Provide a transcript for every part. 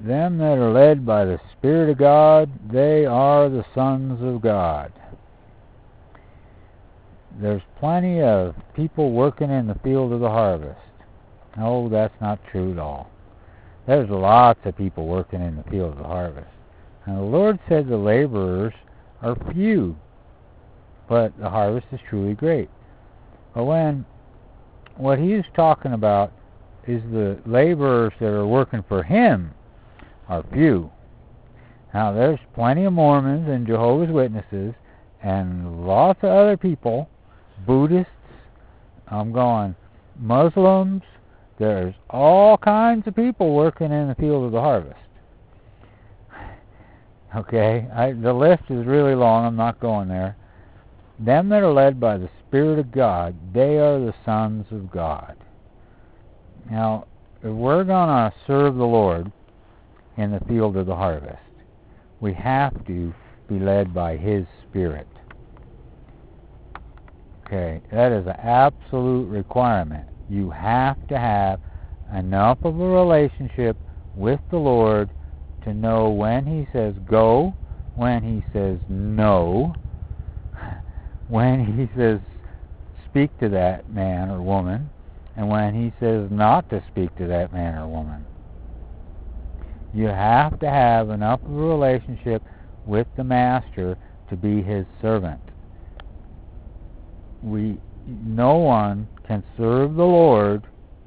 Them that are led by the Spirit of God, they are the sons of God. There's plenty of people working in the field of the harvest. No, that's not true at all. There's lots of people working in the field of the harvest. And the Lord said the laborers are few, but the harvest is truly great. But what he's talking about is the laborers that are working for him are few. Now, there's plenty of Mormons and Jehovah's Witnesses and lots of other people, Buddhists, Muslims. There's all kinds of people working in the field of the harvest. Okay, the list is really long. I'm not going there. Them that are led by the Spirit of God, they are the sons of God. Now, if we're going to serve the Lord in the field of the harvest, we have to be led by His Spirit. Okay, that is an absolute requirement. You have to have enough of a relationship with the Lord to know when He says go, when He says no, when He says speak to that man or woman, and when He says not to speak to that man or woman. You have to have enough of a relationship with the Master to be His servant. No one can serve the Lord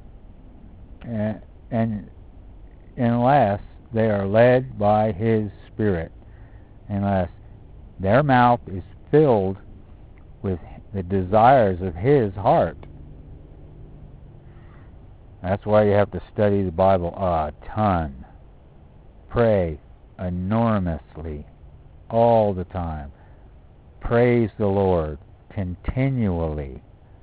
and unless they are led by His Spirit, unless their mouth is filled with the desires of His heart. That's why you have to study the Bible a ton. Pray enormously all the time. Praise the Lord continually.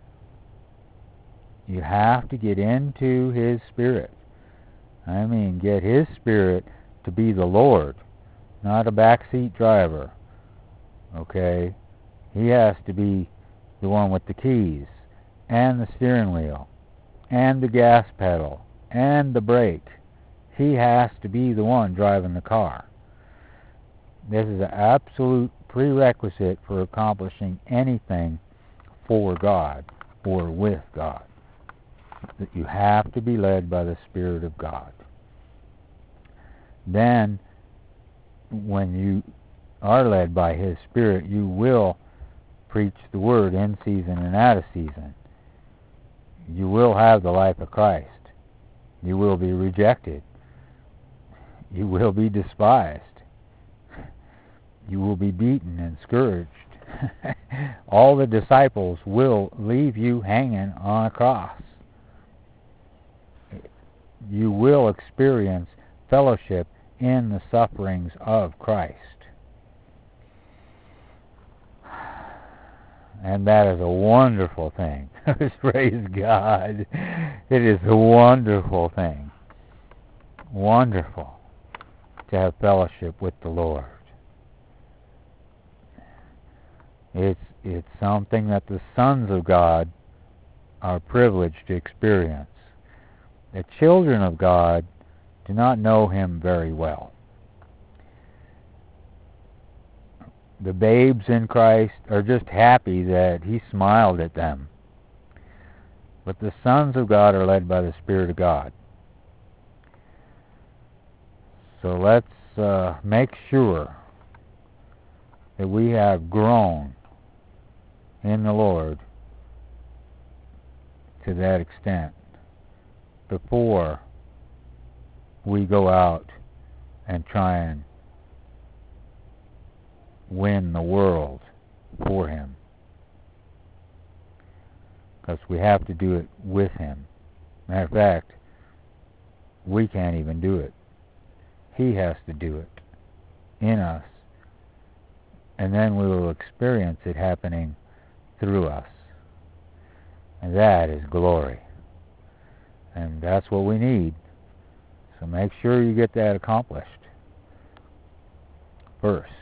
You have to get into His Spirit. I mean, get His Spirit to be the Lord, not a backseat driver. Okay? He has to be the one with the keys, and the steering wheel, and the gas pedal, and the brake. He has to be the one driving the car. This is an absolute prerequisite for accomplishing anything for God or with God. That you have to be led by the Spirit of God. Then, when you are led by His Spirit, you will preach the Word in season and out of season. You will have the life of Christ. You will be rejected. You will be despised. You will be beaten and scourged. All the disciples will leave you hanging on a cross. You will experience fellowship in the sufferings of Christ. And that is a wonderful thing. Praise God. It is a wonderful thing. Wonderful to have fellowship with the Lord. It's something that the sons of God are privileged to experience. The children of God do not know Him very well. The babes in Christ are just happy that He smiled at them. But the sons of God are led by the Spirit of God. So let's make sure that we have grown in the Lord to that extent before we go out and try and win the world for Him. Because we have to do it with Him. Matter of fact, we can't even do it. He has to do it in us. And then we will experience it happening through us. And that is glory. And that's what we need. So make sure you get that accomplished first.